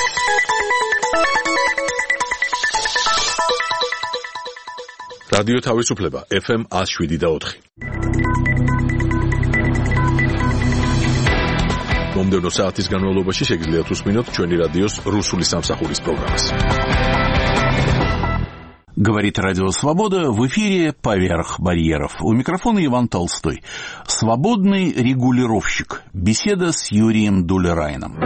რადიო თავისუფლება FM 107.4. მომდევნო საათის განმავლობაში შეგიძლიათ უსმინოთ ჩვენი რადიოს რუსული სამსახურის პროგრამას. Говорит Радио Свобода, в эфире «Поверх барьеров». У микрофона Иван Толстой. Свободный регулировщик. Беседа с Юрием Дулерайном.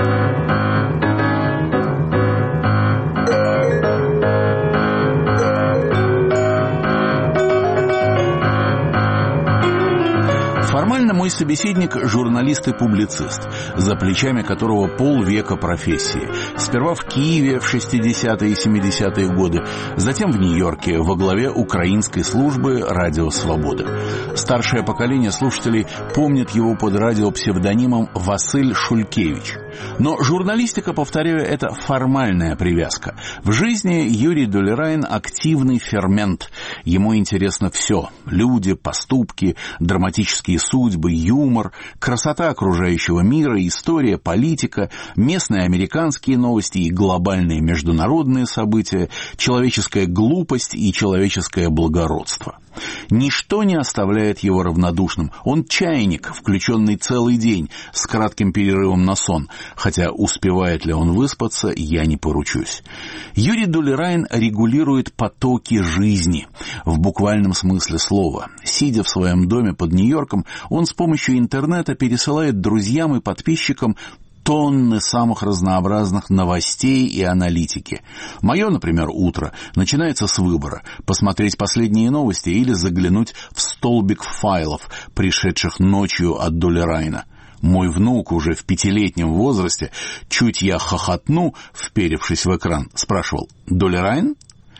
Формально мой собеседник – журналист и публицист, за плечами которого полвека профессии. Сперва в Киеве в 60-е и 70-е годы, затем в Нью-Йорке во главе украинской службы «Радио Свобода». Старшее поколение слушателей помнит его под радиопсевдонимом Василь Шулькевич. Но журналистика, повторяю, это формальная привязка. В жизни Юрий Дулерайн – активный фермент. Ему интересно все – люди, поступки, драматические судьбы, юмор, красота окружающего мира, история, политика, местные американские новости и глобальные международные события, человеческая глупость и человеческое благородство. Ничто не оставляет его равнодушным. Он чайник, включенный целый день, с кратким перерывом на сон, хотя успевает ли он выспаться, я не поручусь. Юрий Дулерайн регулирует потоки жизни, в буквальном смысле слова. Сидя в своем доме под Нью-Йорком, он с помощью интернета пересылает друзьям и подписчикам тонны самых разнообразных новостей и аналитики. Мое, например, утро начинается с выбора – посмотреть последние новости или заглянуть в столбик файлов, пришедших ночью от Дулерайна. Мой внук уже в 5-летнем возрасте, чуть я хохотну, вперевшись в экран, спрашивал: «Дулерайн?»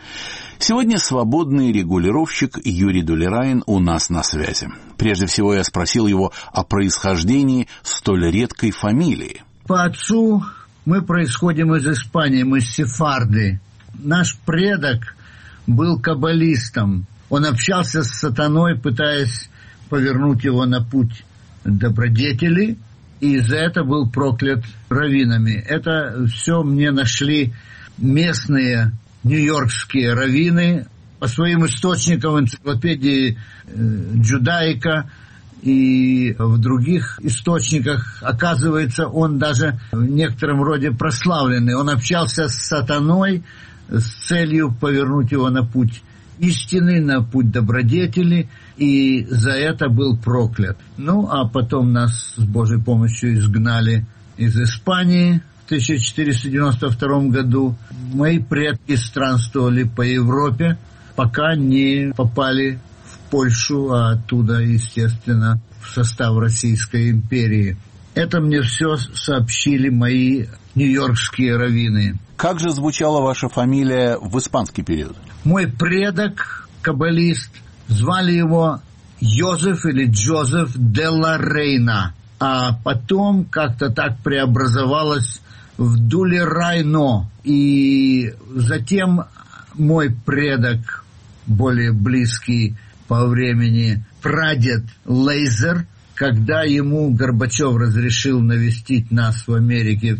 Сегодня свободный регулировщик Юрий Дулерайн у нас на связи. Прежде всего я спросил его о происхождении столь редкой фамилии. По отцу мы происходим из Испании, мы сефарды. Наш предок был каббалистом. Он общался с сатаной, пытаясь повернуть его на путь добродетели, и за это был проклят раввинами. Это все мне нашли местные нью-йоркские раввины по своим источникам в энциклопедии Джудаика и в других источниках. Оказывается, он даже в некотором роде прославленный. Он общался с сатаной с целью повернуть его на путь истины, на путь добродетели, и за это был проклят. Ну, а потом нас с Божьей помощью изгнали из Испании в 1492 году. Мои предки странствовали по Европе, пока не попали в Польшу, а оттуда, естественно, в состав Российской империи. Это мне все сообщили мои нью-йоркские раввины. Как же звучала ваша фамилия в испанский период? Мой предок, каббалист, звали его Йозеф или Джозеф де ла Рейна, а потом как-то так преобразовалось в Дулерайно. И затем мой предок, более близкий по времени, прадед Лейзер, когда ему Горбачев разрешил навестить нас в Америке в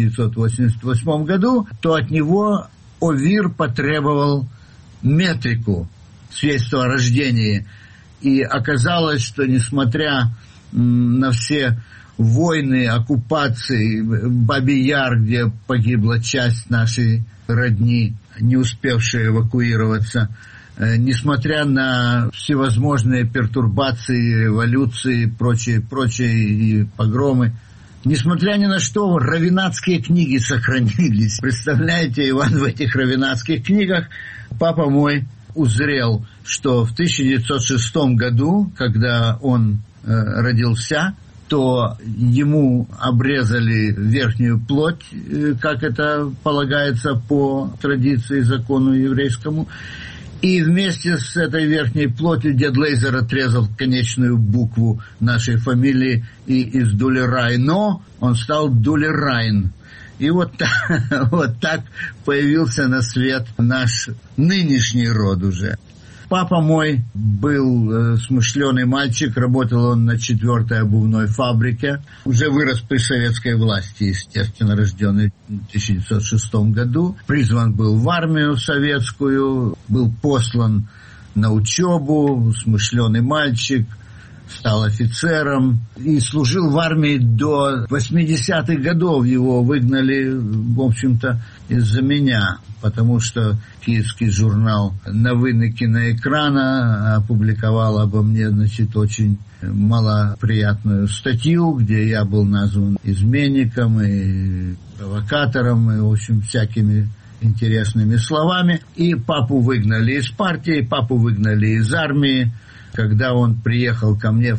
1988 году, то от него ОВИР потребовал метрику, свидетельство о рождении. И оказалось, что несмотря на все войны, оккупации, Бабий Яр, где погибла часть нашей родни, не успевшая эвакуироваться, несмотря на всевозможные пертурбации, революции, прочие и погромы, несмотря ни на что, раввинатские книги сохранились. Представляете, Иван, в этих раввинатских книгах папа мой узрел, что в 1906 году, когда он родился, то ему обрезали верхнюю плоть, как это полагается по традиции, закону еврейскому, и вместе с этой верхней плотью дед Лейзер отрезал конечную букву нашей фамилии, и из Дулерайно он стал Дулерайн. И вот так появился на свет наш нынешний род уже. Папа мой был смышленый мальчик, работал он на 4-й обувной фабрике. Уже вырос при советской власти, естественно, рожденный в 1906 году. Призван был в армию советскую, был послан на учебу, смышленый мальчик, стал офицером и служил в армии до 80-х годов. Его выгнали, в общем-то, из-за меня, потому что киевский журнал «Новины киноэкрана» опубликовал обо мне, очень малоприятную статью, где я был назван изменником и провокатором, и, в общем, всякими интересными словами. И папу выгнали из партии, папу выгнали из армии. Когда он приехал ко мне в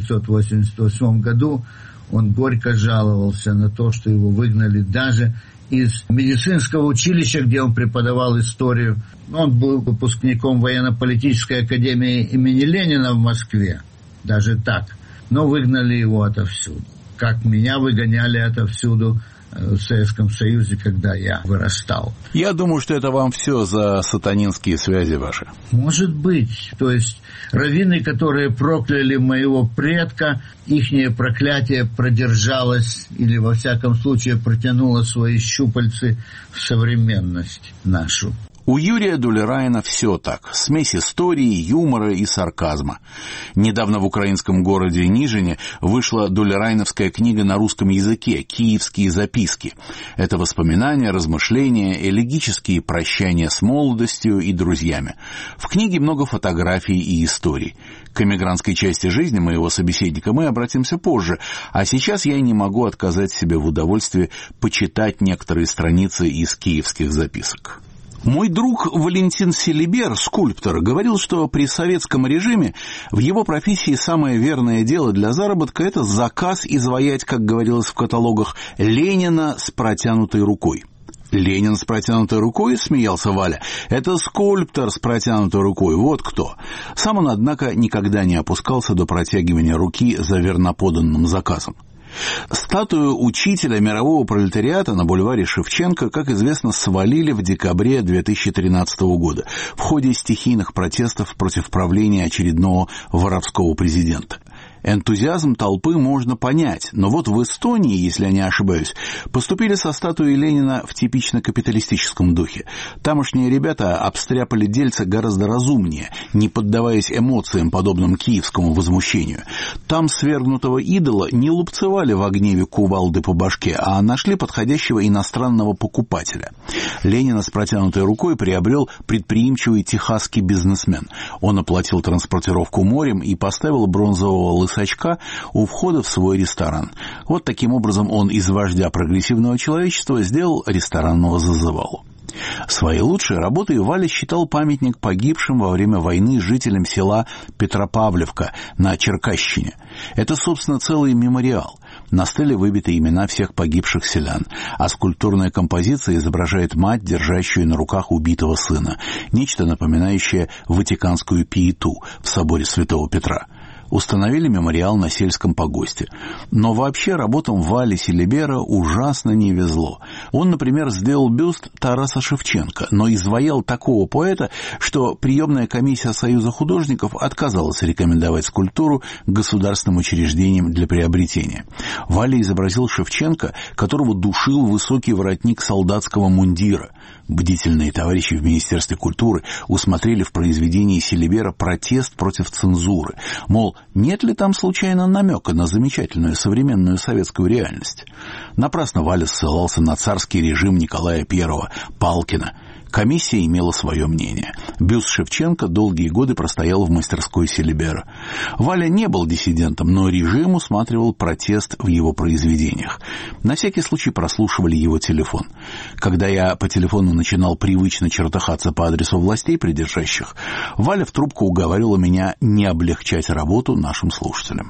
1988 году, он горько жаловался на то, что его выгнали даже из медицинского училища, где он преподавал историю. Он был выпускником военно-политической академии имени Ленина в Москве, даже так. Но выгнали его отовсюду. Как меня выгоняли отовсюду в Советском Союзе, когда я вырастал. Я думаю, что это вам все за сатанинские связи ваши. Может быть. То есть раввины, которые прокляли моего предка, ихнее проклятие продержалось или, во всяком случае, протянуло свои щупальцы в современность нашу. У Юрия Дулерайна все так. Смесь истории, юмора и сарказма. Недавно в украинском городе Нижине вышла дулерайновская книга на русском языке «Киевские записки». Это воспоминания, размышления, элегические прощания с молодостью и друзьями. В книге много фотографий и историй. К эмигрантской части жизни моего собеседника мы обратимся позже, а сейчас я не могу отказать себе в удовольствии почитать некоторые страницы из киевских записок. Мой друг Валентин Селибер, скульптор, говорил, что при советском режиме в его профессии самое верное дело для заработка – это заказ изваять, как говорилось в каталогах, Ленина с протянутой рукой. «Ленин с протянутой рукой?» – смеялся Валя. «Это скульптор с протянутой рукой, вот кто». Сам он, однако, никогда не опускался до протягивания руки за верноподанным заказом. Статую учителя мирового пролетариата на бульваре Шевченко, как известно, свалили в декабре 2013 года в ходе стихийных протестов против правления очередного воровского президента. Энтузиазм толпы можно понять, но вот в Эстонии, если я не ошибаюсь, поступили со статуей Ленина в типично капиталистическом духе. Тамошние ребята обстряпали дельца гораздо разумнее, не поддаваясь эмоциям, подобным киевскому возмущению. Там свергнутого идола не лупцевали в гневе кувалды по башке, а нашли подходящего иностранного покупателя. Ленина с протянутой рукой приобрел предприимчивый техасский бизнесмен. Он оплатил транспортировку морем и поставил бронзового лысачка у входа в свой ресторан. Вот таким образом он из вождя прогрессивного человечества сделал ресторанного зазывалу. Своей лучшей работой Валя считал памятник погибшим во время войны жителям села Петропавловка на Черкасщине. Это, собственно, целый мемориал. На стеле выбиты имена всех погибших селян, а скульптурная композиция изображает мать, держащую на руках убитого сына, нечто напоминающее ватиканскую пиету в соборе Святого Петра. Установили мемориал на сельском погосте. Но вообще работам Вали Селибера ужасно не везло. Он, например, сделал бюст Тараса Шевченко, но изваял такого поэта, что приемная комиссия Союза художников отказалась рекомендовать скульптуру государственным учреждениям для приобретения. Валя изобразил Шевченко, которого душил высокий воротник солдатского мундира. Бдительные товарищи в Министерстве культуры усмотрели в произведении Селибера протест против цензуры. Мол, нет ли там случайно намека на замечательную современную советскую реальность? Напрасно Валя ссылался на царский режим Николая I, Палкина. Комиссия имела свое мнение. Бюст Шевченко долгие годы простоял в мастерской Селибера. Валя не был диссидентом, но режим усматривал протест в его произведениях. На всякий случай прослушивали его телефон. Когда я по телефону начинал привычно чертыхаться по адресу властей придержащих, Валя в трубку уговаривала меня не облегчать работу нашим слушателям.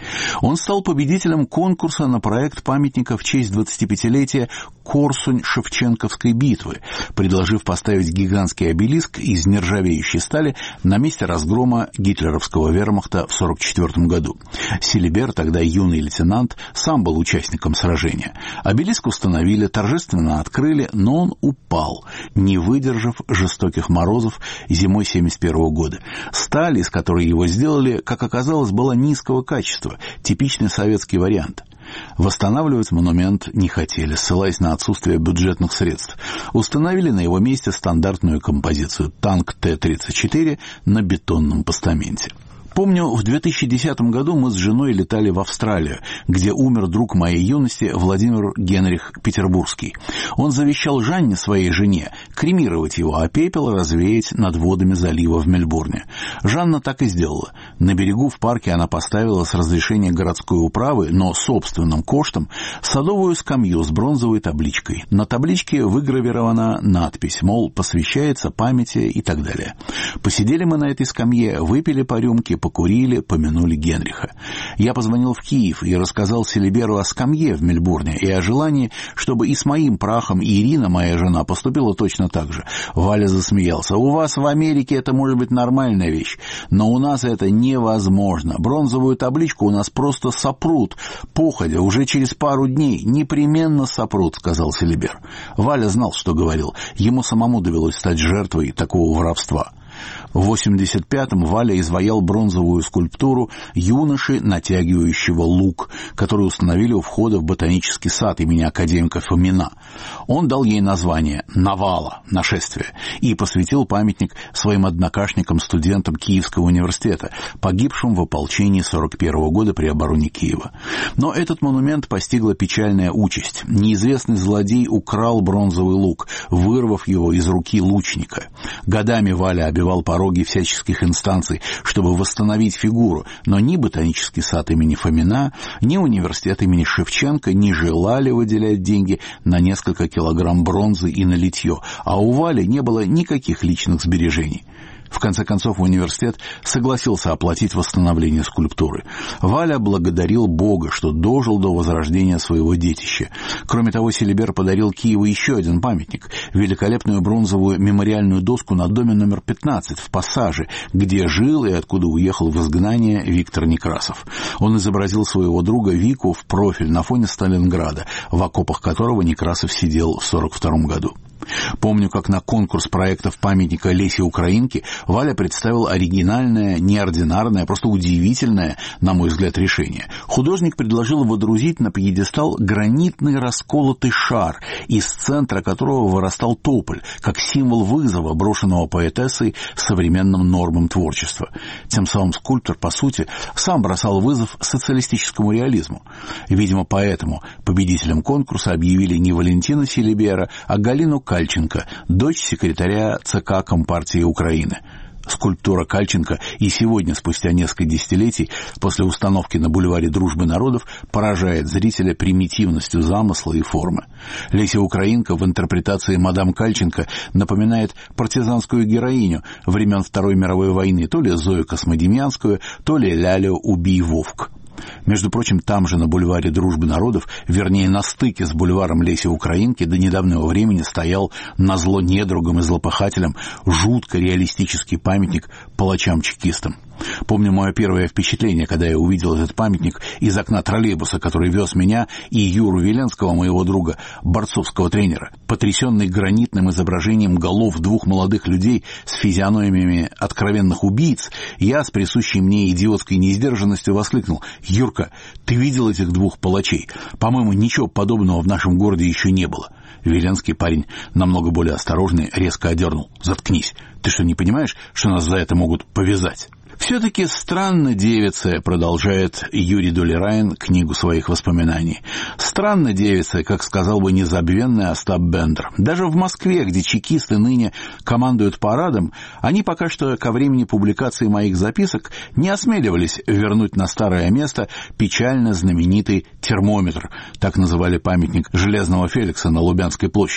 Он стал победителем конкурса на проект памятника в честь 25-летия Корсунь-Шевченковской битвы, предложив поставить гигантский обелиск из нержавеющей стали на месте разгрома гитлеровского вермахта в 1944 году. Селибер, тогда юный лейтенант, сам был участником сражения. Обелиск установили, торжественно открыли, но он упал, не выдержав жестоких морозов зимой 1971 года. Сталь, из которой его сделали, как оказалось, была низкого качества, типичный советский вариант. Восстанавливать монумент не хотели, ссылаясь на отсутствие бюджетных средств. Установили на его месте стандартную композицию «Танк Т-34» на бетонном постаменте. Помню, в 2010 году мы с женой летали в Австралию, где умер друг моей юности Владимир Генрих Петербургский. Он завещал Жанне, своей жене, кремировать его, а пепел развеять над водами залива в Мельбурне. Жанна так и сделала. На берегу в парке она поставила с разрешения городской управы, но собственным коштом, садовую скамью с бронзовой табличкой. На табличке выгравирована надпись, мол, посвящается памяти и так далее. Посидели мы на этой скамье, выпили по рюмке, покурили, помянули Генриха. Я позвонил в Киев и рассказал Селиберу о скамье в Мельбурне и о желании, чтобы и с моим прахом и Ирина, моя жена, поступила точно так же. Валя засмеялся. У вас в Америке это может быть нормальная вещь, но у нас это невозможно. Бронзовую табличку у нас просто сопрут, походя, уже через пару дней. Непременно сопрут, сказал Селибер. Валя знал, что говорил. Ему самому довелось стать жертвой такого воровства. В 1985-м Валя изваял бронзовую скульптуру юноши, натягивающего лук, которую установили у входа в ботанический сад имени академика Фомина. Он дал ей название «Навала», «Нашествие», и посвятил памятник своим однокашникам-студентам Киевского университета, погибшим в ополчении 1941 года при обороне Киева. Но этот монумент постигла печальная участь. Неизвестный злодей украл бронзовый лук, вырвав его из руки лучника. Годами Валя обивал пороги всяческих инстанций, чтобы восстановить фигуру, но ни ботанический сад имени Фомина, ни университет имени Шевченко не желали выделять деньги на несколько килограмм бронзы и на литье, а у Вали не было никаких личных сбережений. В конце концов, университет согласился оплатить восстановление скульптуры. Валя благодарил Бога, что дожил до возрождения своего детища. Кроме того, Селибер подарил Киеву еще один памятник – великолепную бронзовую мемориальную доску на доме номер 15 в Пассаже, где жил и откуда уехал в изгнание Виктор Некрасов. Он изобразил своего друга Вику в профиль на фоне Сталинграда, в окопах которого Некрасов сидел в 1942 году. Помню, как на конкурс проектов памятника Лесе Украинке Валя представил оригинальное, неординарное, просто удивительное, на мой взгляд, решение. Художник предложил водрузить на пьедестал гранитный расколотый шар, из центра которого вырастал тополь, как символ вызова, брошенного поэтессой современным нормам творчества. Тем самым скульптор, по сути, сам бросал вызов социалистическому реализму. Видимо, поэтому победителем конкурса объявили не Валентина Селибера, а Галину Кальченко, дочь секретаря ЦК Компартии Украины. Скульптура Кальченко и сегодня, спустя несколько десятилетий, после установки на бульваре Дружбы народов, поражает зрителя примитивностью замысла и формы. Леся Украинка в интерпретации мадам Кальченко напоминает партизанскую героиню времен Второй мировой войны, то ли Зою Космодемьянскую, то ли Лялю Убий-Вовк. Между прочим, там же на бульваре Дружбы народов, вернее на стыке с бульваром Леси Украинки, до недавнего времени стоял назло недругам и злопыхателям жутко реалистический памятник палачам-чекистам. Помню мое первое впечатление, когда я увидел этот памятник из окна троллейбуса, который вез меня и Юру Веленского, моего друга, борцовского тренера. Потрясенный гранитным изображением голов двух молодых людей с физиономиями откровенных убийц, я с присущей мне идиотской неиздержанностью воскликнул: «Юрка, ты видел этих двух палачей? По-моему, ничего подобного в нашем городе еще не было». Веленский, парень намного более осторожный, резко одернул: «Заткнись, ты что, не понимаешь, что нас за это могут повязать?» «Все-таки странно, девица», — продолжает Юрий Долерайн книгу своих воспоминаний. «Странно, девица», как сказал бы незабвенный Остап Бендер. Даже в Москве, где чекисты ныне командуют парадом, они пока что ко времени публикации моих записок не осмеливались вернуть на старое место печально знаменитый термометр, так называли памятник Железного Феликса на Лубянской площади.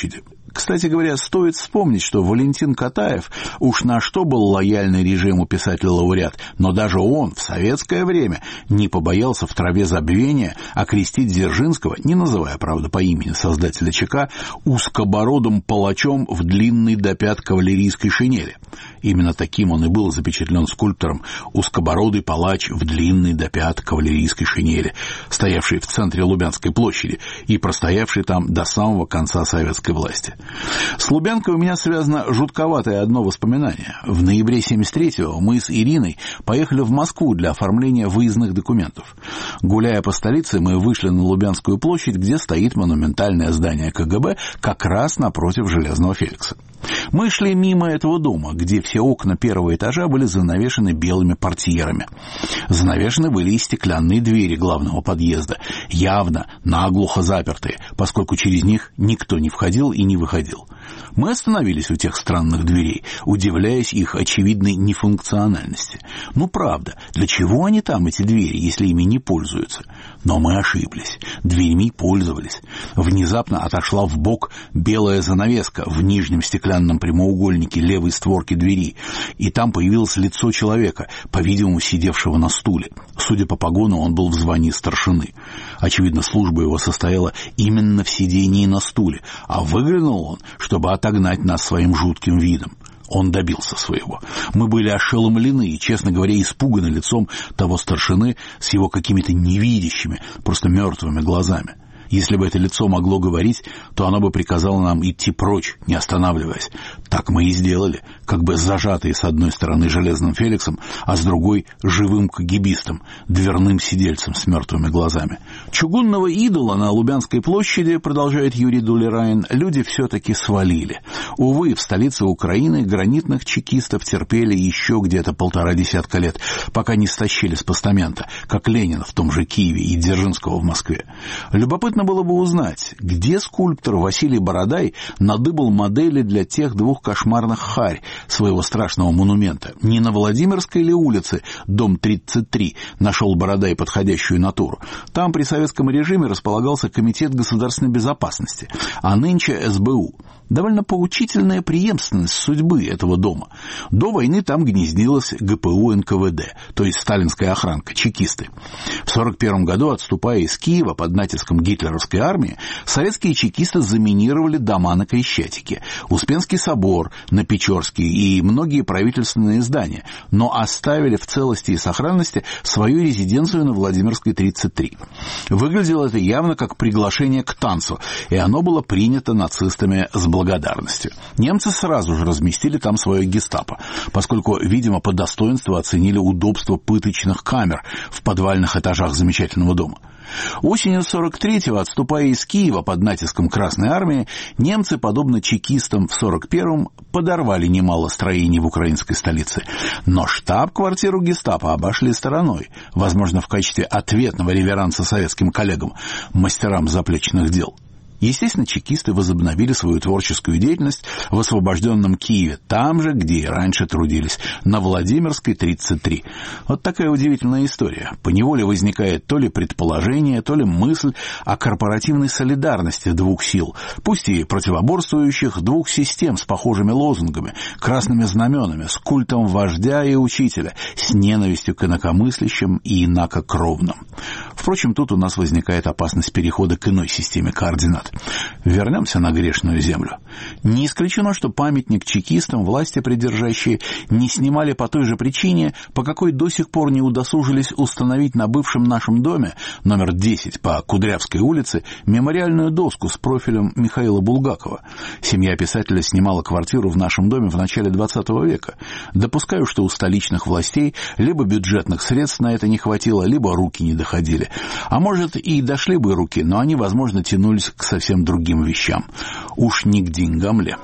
Кстати говоря, стоит вспомнить, что Валентин Катаев уж на что был лояльный режиму писатель-лауреат, но даже он в советское время не побоялся в траве забвения окрестить Дзержинского, не называя, правда, по имени создателя ЧК, узкобородым палачом в длинной до пят кавалерийской шинели. Именно таким он и был запечатлен скульптором, узкобородый палач в длинной до пят кавалерийской шинели, стоявший в центре Лубянской площади и простоявший там до самого конца советской власти. С Лубянкой у меня связано жутковатое одно воспоминание. В ноябре 1973-го мы с Ириной поехали в Москву для оформления выездных документов. Гуляя по столице, мы вышли на Лубянскую площадь, где стоит монументальное здание КГБ, как раз напротив Железного Феликса. Мы шли мимо этого дома, где все окна первого этажа были занавешены белыми портьерами. Занавешены были и стеклянные двери главного подъезда, явно наглухо запертые, поскольку через них никто не входил и не выходил. Мы остановились у тех странных дверей, удивляясь их очевидной нефункциональности. Ну, правда, для чего они там, эти двери, если ими не пользуются? Но мы ошиблись. Дверьми пользовались. Внезапно отошла вбок белая занавеска в нижнем стеклянном прямоугольнике левой створки двери, и там появилось лицо человека, по-видимому, сидевшего на стуле. Судя по погону, он был в звании старшины. Очевидно, служба его состояла именно в сидении на стуле, а выглянул он, чтобы отогнать нас своим жутким видом. Он добился своего. Мы были ошеломлены и, честно говоря, испуганы лицом того старшины с его какими-то невидящими, просто мертвыми глазами. Если бы это лицо могло говорить, то оно бы приказало нам идти прочь, не останавливаясь. Так мы и сделали, как бы зажатые с одной стороны Железным Феликсом, а с другой живым кагибистом, дверным сидельцем с мертвыми глазами. Чугунного идола на Лубянской площади, продолжает Юрий Дулерайн, люди все-таки свалили. Увы, в столице Украины гранитных чекистов терпели еще где-то 1,5 десятка лет, пока не стащили с постамента, как Ленина в том же Киеве и Дзержинского в Москве. Любопытно было бы узнать, где скульптор Василий Бородай надыбал модели для тех двух кошмарных харь своего страшного монумента. Не на Владимирской ли улице, дом 33, нашел Бородай подходящую натуру. Там при советском режиме располагался Комитет государственной безопасности, а нынче СБУ. Довольно поучительная преемственность судьбы этого дома. До войны там гнездилась ГПУ НКВД, то есть сталинская охранка, чекисты. В 1941 году, отступая из Киева под натиском гитлеровской армии, советские чекисты заминировали дома на Крещатике, Успенский собор на Печорске и многие правительственные здания, но оставили в целости и сохранности свою резиденцию на Владимирской 33. Выглядело это явно как приглашение к танцу, и оно было принято нацистами с благодарностью. Немцы сразу же разместили там свое гестапо, поскольку, видимо, по достоинству оценили удобство пыточных камер в подвальных этажах замечательного дома. Осенью 43-го, отступая из Киева под натиском Красной армии, немцы, подобно чекистам в 41-м, подорвали немало строений в украинской столице. Но штаб-квартиру гестапо обошли стороной, возможно, в качестве ответного реверанса советским коллегам, мастерам заплечных дел. Естественно, чекисты возобновили свою творческую деятельность в освобожденном Киеве, там же, где и раньше трудились, на Владимирской 33. Вот такая удивительная история. Поневоле возникает то ли предположение, то ли мысль о корпоративной солидарности двух сил, пусть и противоборствующих, двух систем с похожими лозунгами, красными знаменами, с культом вождя и учителя, с ненавистью к инакомыслящим и инакокровным. Впрочем, тут у нас возникает опасность перехода к иной системе координат. Вернемся на грешную землю. Не исключено, что памятник чекистам власти придержащие не снимали по той же причине, по какой до сих пор не удосужились установить на бывшем нашем доме, номер 10 по Кудрявской улице, мемориальную доску с профилем Михаила Булгакова. Семья писателя снимала квартиру в нашем доме в начале 20 века. Допускаю, что у столичных властей либо бюджетных средств на это не хватило, либо руки не доходили. А может, и дошли бы руки, но они, возможно, тянулись к совсем другим вещам. Уж не к деньгам ли?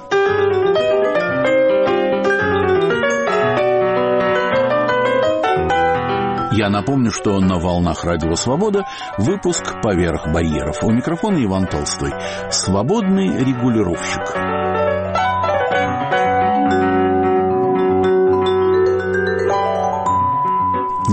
Я напомню, что на волнах Радио Свобода выпуск «Поверх барьеров». У микрофона Иван Толстой. Свободный регулировщик.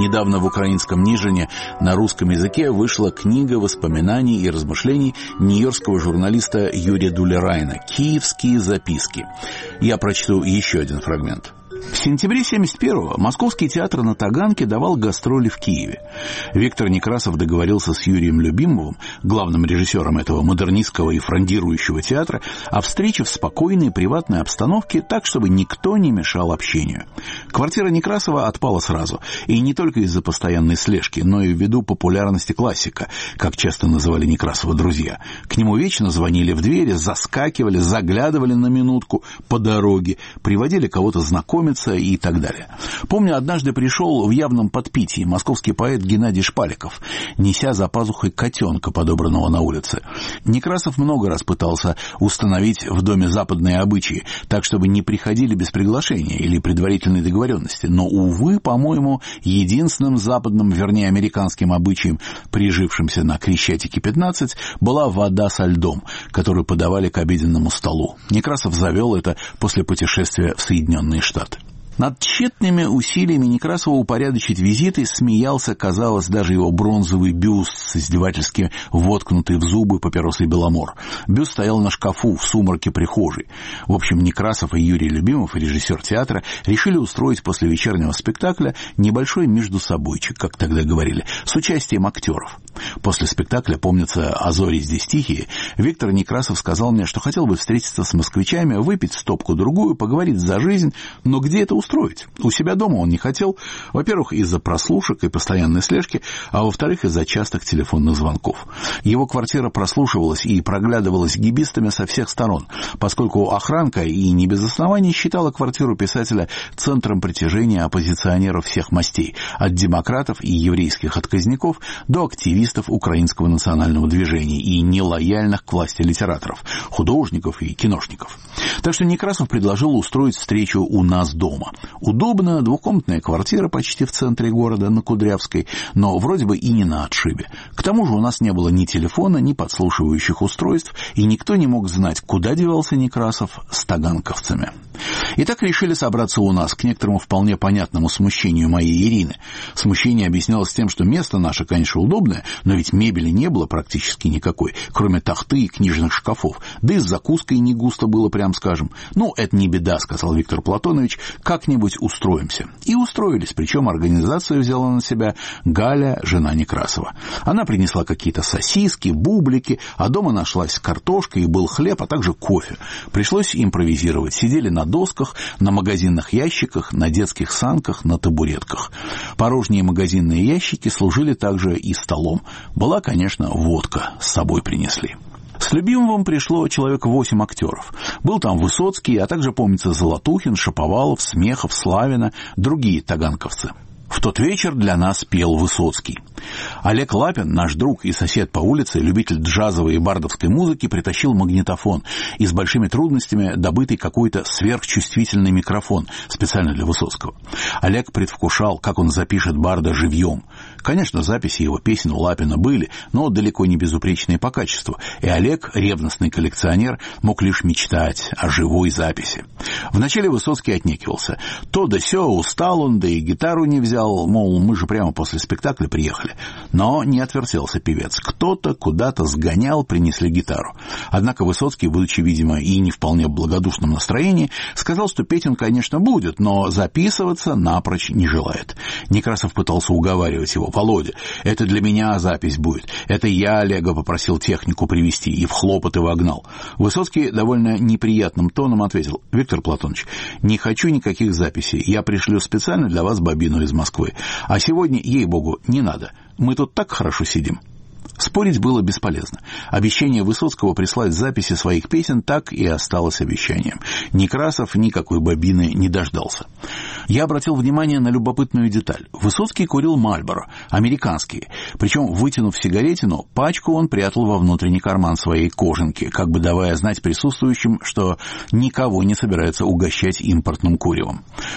Недавно в украинском Нижине на русском языке вышла книга воспоминаний и размышлений нью-йоркского журналиста Юрия Дуля-Райна «Киевские записки». Я прочту еще один фрагмент. В сентябре 1971-го Московский театр на Таганке давал гастроли в Киеве. Виктор Некрасов договорился с Юрием Любимовым, главным режиссером этого модернистского и фрондирующего театра, о встрече в спокойной приватной обстановке, так, чтобы никто не мешал общению. Квартира Некрасова отпала сразу, и не только из-за постоянной слежки, но и ввиду популярности классика, как часто называли Некрасова друзья. К нему вечно звонили в двери, заскакивали, заглядывали на минутку по дороге, приводили кого-то знакомиться и так далее. Помню, однажды пришел в явном подпитии московский поэт Геннадий Шпаликов, неся за пазухой котенка, подобранного на улице. Некрасов много раз пытался установить в доме западные обычаи, так, чтобы не приходили без приглашения или предварительной договоренности. Но, увы, по-моему, единственным западным, вернее, американским обычаем, прижившимся на Крещатике 15, была вода со льдом, которую подавали к обеденному столу. Некрасов завел это после путешествия в Соединенные Штаты. Над тщетными усилиями Некрасова упорядочить визиты смеялся, казалось, даже его бронзовый бюст с издевательски воткнутой в зубы папиросой Беломор. Бюст стоял на шкафу в сумраке прихожей. В общем, Некрасов и Юрий Любимов, режиссер театра, решили устроить после вечернего спектакля небольшой междусобойчик, как тогда говорили, с участием актеров. После спектакля, помнится, «А зори здесь тихие», Виктор Некрасов сказал мне, что хотел бы встретиться с москвичами, выпить стопку-другую, поговорить за жизнь, но где это устроить? У себя дома он не хотел, во-первых, из-за прослушек и постоянной слежки, а во-вторых, из-за частых телефонных звонков. Его квартира прослушивалась и проглядывалась гибистами со всех сторон, поскольку охранка и не без оснований считала квартиру писателя центром притяжения оппозиционеров всех мастей, от демократов и еврейских отказников до активистов украинского национального движения и нелояльных к власти литераторов, художников и киношников. Так что Некрасов предложил устроить встречу у нас дома. Удобно, двухкомнатная квартира почти в центре города, на Кудрявской, но вроде бы и не на отшибе. К тому же у нас не было ни телефона, ни подслушивающих устройств, и никто не мог знать, куда девался Некрасов с таганковцами. И так решили собраться у нас, к некоторому вполне понятному смущению моей Ирины. Смущение объяснялось тем, что место наше, конечно, удобное, но ведь мебели не было практически никакой, кроме тахты и книжных шкафов, да и с закуской не густо было, прям скажем. «Ну, это не беда», — сказал Виктор Платонович, «как-нибудь устроимся». И устроились, причем организацию взяла на себя Галя, жена Некрасова. Она принесла какие-то сосиски, бублики, а дома нашлась картошка и был хлеб, а также кофе. Пришлось импровизировать. Сидели на досках, на магазинных ящиках, на детских санках, на табуретках. Порожние магазинные ящики служили также и столом. Была, конечно, водка, с собой принесли. С Любимовым пришло человек 8 актеров. Был там Высоцкий, а также, помнится, Золотухин, Шаповалов, Смехов, Славина, другие таганковцы. В тот вечер для нас пел Высоцкий. Олег Лапин, наш друг и сосед по улице, любитель джазовой и бардовской музыки, притащил магнитофон и с большими трудностями добытый какой-то сверхчувствительный микрофон специально для Высоцкого. Олег предвкушал, как он запишет барда живьем. Конечно, записи его песен у Лапина были, но далеко не безупречные по качеству, и Олег, ревностный коллекционер, мог лишь мечтать о живой записи. Вначале Высоцкий отнекивался. То да сё, устал он, да и гитару не взял, мол, мы же прямо после спектакля приехали. Но не отвертелся певец. Кто-то куда-то сгонял, принесли гитару. Однако Высоцкий, будучи, видимо, и не вполне в благодушном настроении, сказал, что петь он, конечно, будет, но записываться напрочь не желает. Некрасов пытался уговаривать его. «Володя, это для меня запись будет. Это я Олега попросил технику привезти и в хлопоты вогнал». Высоцкий довольно неприятным тоном ответил: «Виктор Платонович, не хочу никаких записей. Я пришлю специально для вас бобину из Москвы. А сегодня, ей-богу, не надо. Мы тут так хорошо сидим». Спорить было бесполезно. Обещание Высоцкого прислать записи своих песен так и осталось обещанием. Некрасов никакой бобины не дождался. Я обратил внимание на любопытную деталь. Высоцкий курил Мальборо, американские. Причем, вытянув сигаретину, пачку он прятал во внутренний карман своей кожанки, как бы давая знать присутствующим, что никого не собирается угощать импортным куревом.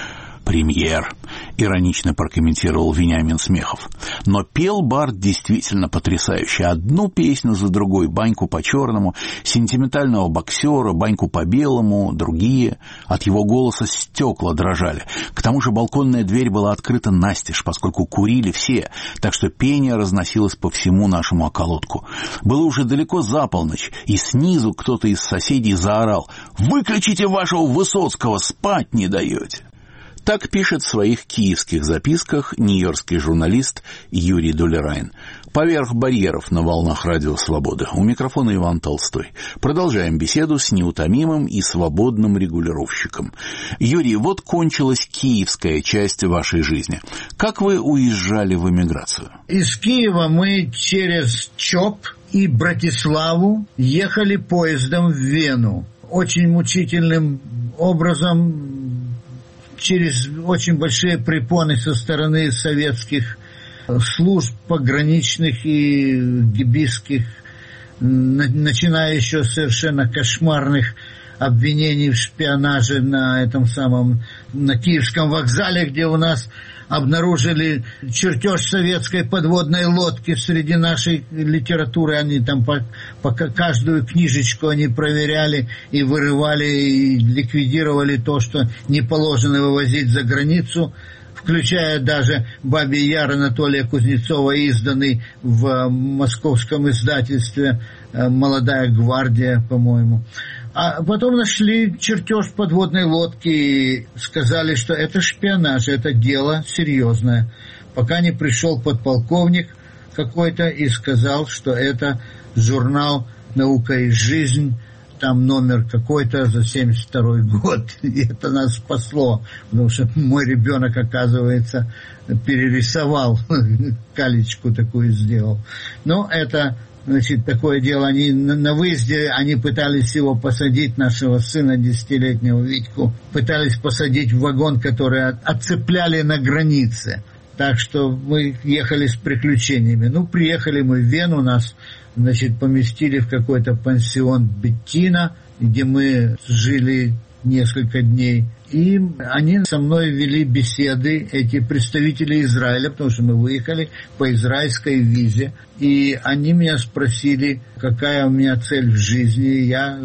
«Премьер», — иронично прокомментировал Вениамин Смехов. Но пел Барт действительно потрясающе. Одну песню за другой. «Баньку по-черному», «Сентиментального боксера», «Баньку по-белому», другие. От его голоса стекла дрожали. К тому же балконная дверь была открыта настежь, поскольку курили все, так что пение разносилось по всему нашему околотку. Было уже далеко за полночь, и снизу кто-то из соседей заорал: «Выключите вашего Высоцкого, спать не даете!» Так пишет в своих киевских записках нью-йоркский журналист Юрий Долерайн. Поверх барьеров на волнах Радио Свобода. У микрофона Иван Толстой. Продолжаем беседу с неутомимым и свободным регулировщиком. Юрий, вот кончилась киевская часть вашей жизни. Как вы уезжали в эмиграцию? Из Киева мы через ЧОП и Братиславу ехали поездом в Вену. Очень мучительным образом, через очень большие препоны со стороны советских служб пограничных и гибийских, начиная еще с совершенно кошмарных обвинений в шпионаже на Киевском вокзале, где у нас обнаружили чертеж советской подводной лодки среди нашей литературы. Они там по каждую книжечку они проверяли и вырывали, и ликвидировали то, что не положено вывозить за границу, включая даже «Бабий Яр» Анатолия Кузнецова, изданный в московском издательстве «Молодая гвардия», по-моему. А потом нашли чертеж подводной лодки и сказали, что это шпионаж, это дело серьезное. Пока не пришел подполковник какой-то и сказал, что это журнал «Наука и жизнь», там номер какой-то за 72-й год. И это нас спасло, потому что мой ребенок, оказывается, перерисовал, калечку такую сделал. Но это... такое дело, они на выезде, они пытались его посадить, нашего сына, 10-летнего Витьку, пытались посадить в вагон, который отцепляли на границе. Так что мы ехали с приключениями. Приехали мы в Вену, нас, поместили в какой-то пансион Беттина, где мы жили несколько дней. И они со мной вели беседы, эти представители Израиля, потому что мы выехали по израильской визе. И они меня спросили, какая у меня цель в жизни. Я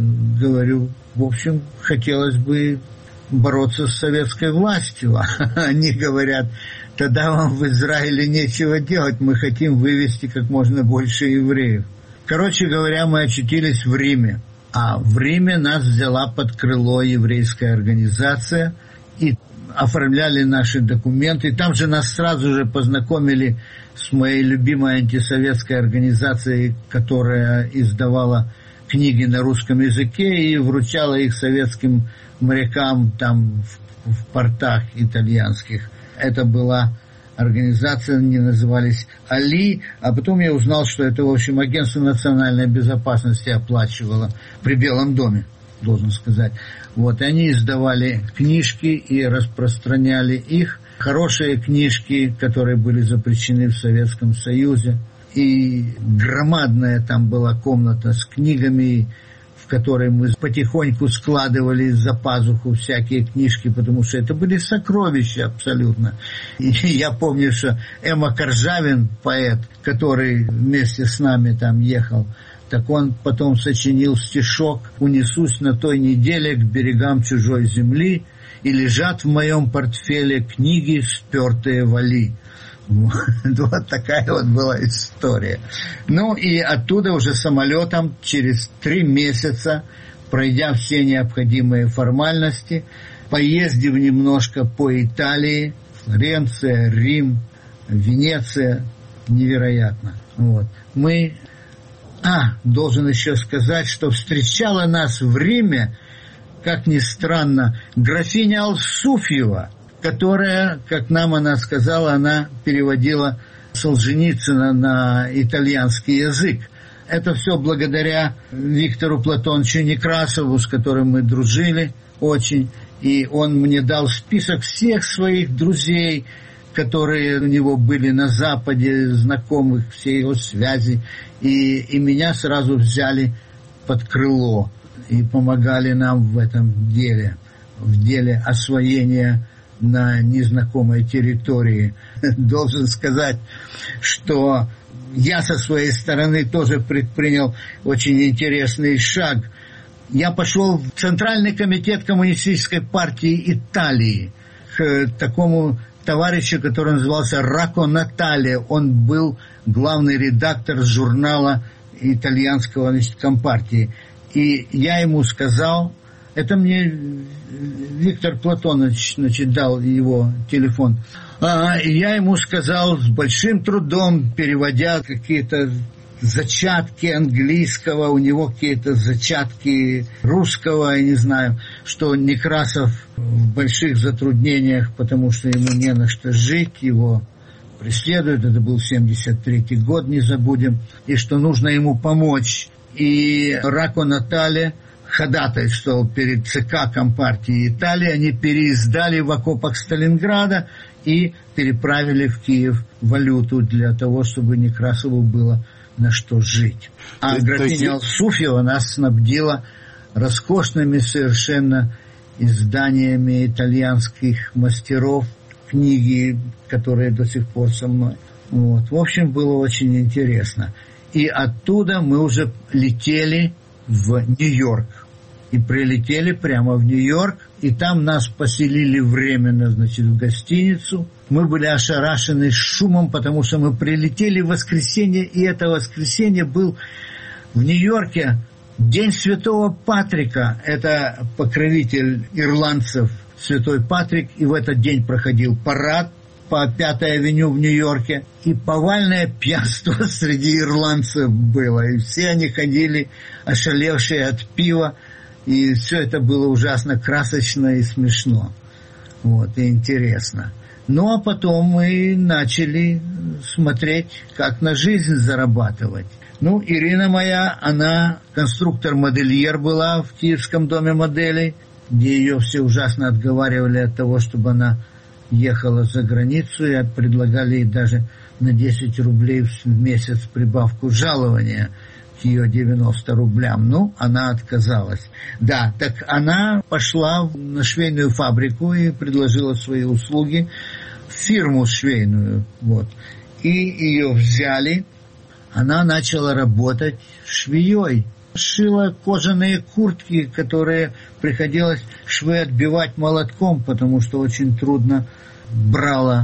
говорю, в общем, хотелось бы бороться с советской властью. Они говорят, тогда вам в Израиле нечего делать, мы хотим вывести как можно больше евреев. Короче говоря, мы очутились в Риме. А в Риме нас взяла под крыло еврейская организация и оформляли наши документы. Там же нас сразу же познакомили с моей любимой антисоветской организацией, которая издавала книги на русском языке и вручала их советским морякам там в портах итальянских. Это была организация, они назывались «Али», а потом я узнал, что это, в общем, агентство национальной безопасности оплачивало при Белом доме, должен сказать. Вот, и они издавали книжки и распространяли их. Хорошие книжки, которые были запрещены в Советском Союзе. И громадная там была комната с книгами, в которой мы потихоньку складывали за пазуху всякие книжки, потому что это были сокровища абсолютно. И я помню, что Эма Коржавин, поэт, который вместе с нами там ехал, так он потом сочинил стишок «Унесусь на той неделе к берегам чужой земли, и лежат в моем портфеле книги, спертые в Али». Вот такая вот была история. И оттуда уже самолетом через 3 месяца, пройдя все необходимые формальности, поездив немножко по Италии, Флоренция, Рим, Венеция, невероятно. Вот. Мы... должен еще сказать, что встречала нас в Риме, как ни странно, графиня Алсуфьева, которая, как нам она сказала, она переводила Солженицына на итальянский язык. Это все благодаря Виктору Платоновичу Некрасову, с которым мы дружили очень. И он мне дал список всех своих друзей, которые у него были на Западе, знакомых, все его связи. И меня сразу взяли под крыло и помогали нам в этом деле, в деле освоения на незнакомой территории. Должен сказать, что я со своей стороны тоже предпринял очень интересный шаг. Я пошел в Центральный комитет Коммунистической партии Италии к такому товарищу, который назывался Рако Натале. Он был главный редактор журнала итальянского, значит, компартии. И я ему сказал, это мне Виктор Платонович, значит, дал его телефон. И я ему сказал с большим трудом, переводя какие-то зачатки английского, у него какие-то зачатки русского, я не знаю, что Некрасов в больших затруднениях, потому что ему не на что жить, его преследуют, это был 73-й год, не забудем, и что нужно ему помочь. И Рако Натале ходатайствовал перед ЦК Компартии Италии, они переиздали в окопах Сталинграда и переправили в Киев валюту для того, чтобы Некрасову было на что жить. А графиня Алсуфьева нас снабдила роскошными совершенно изданиями итальянских мастеров, книги, которые до сих пор со мной. Вот. В общем, было очень интересно. И оттуда мы уже летели в Нью-Йорк. И прилетели прямо в Нью-Йорк, и там нас поселили временно, значит, в гостиницу. Мы были ошарашены шумом, потому что мы прилетели в воскресенье, и это воскресенье был в Нью-Йорке День Святого Патрика. Это покровитель ирландцев Святой Патрик, и в этот день проходил парад по 5-й авеню в Нью-Йорке, и повальное пьянство среди ирландцев было, и все они ходили ошалевшие от пива, и все это было ужасно красочно и смешно, вот, и интересно. Ну, а потом мы начали смотреть, как на жизнь зарабатывать. Ну, Ирина моя, она конструктор-модельер была в Киевском доме моделей, где ее все ужасно отговаривали от того, чтобы она ехала за границу, и предлагали ей даже на 10 рублей в месяц прибавку жалования к ее 90 рублям. Ну, она отказалась. Да, так она пошла на швейную фабрику и предложила свои услуги в фирму швейную. Вот. И ее взяли. Она начала работать швеей. Шила кожаные куртки, которые приходилось швы отбивать молотком, потому что очень трудно брала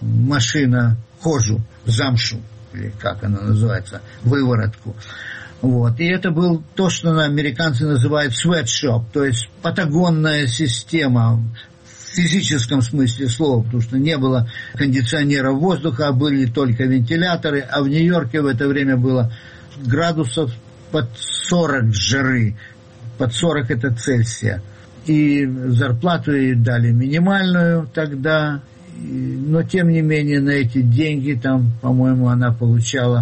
машина кожу, замшу, или как она называется, выворотку. Вот. И это был то, что американцы называют sweatshop, то есть патагонная система в физическом смысле слова, потому что не было кондиционеров воздуха, а были только вентиляторы, а в Нью-Йорке в это время было градусов под 40 жары, под 40 это Цельсия. И зарплату ей дали минимальную тогда, но тем не менее на эти деньги, там, по-моему, она получала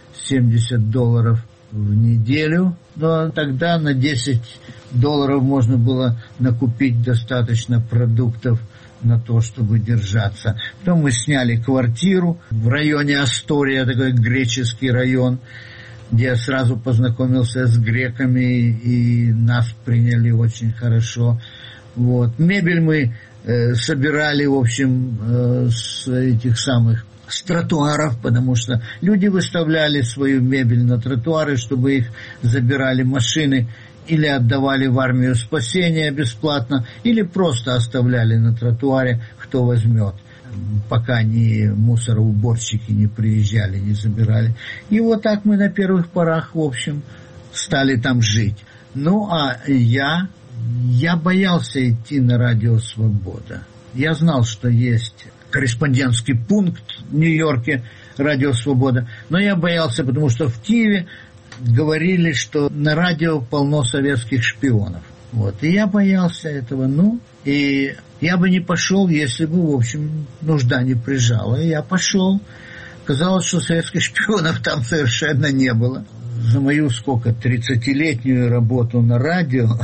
$70 в неделю, но тогда на $10 можно было накупить достаточно продуктов на то, чтобы держаться. Потом мы сняли квартиру в районе Астория, такой греческий район, где я сразу познакомился с греками, и нас приняли очень хорошо. Вот. Мебель мы собирали, в общем, с этих самых, с тротуаров, потому что люди выставляли свою мебель на тротуары, чтобы их забирали машины, или отдавали в армию спасения бесплатно, или просто оставляли на тротуаре, кто возьмет, пока ни мусороуборщики не приезжали, не забирали. И вот так мы на первых порах, в общем, стали там жить. Ну, а я боялся идти на радио «Свобода». Я знал, что есть корреспондентский пункт в Нью-Йорке, радио «Свобода», но я боялся, потому что в Киеве говорили, что на радио полно советских шпионов. Вот. И я боялся этого. Ну, и я бы не пошел, если бы, в общем, нужда не прижала. И я пошел. Казалось, что советских шпионов там совершенно не было. За мою, 30-летнюю работу на радио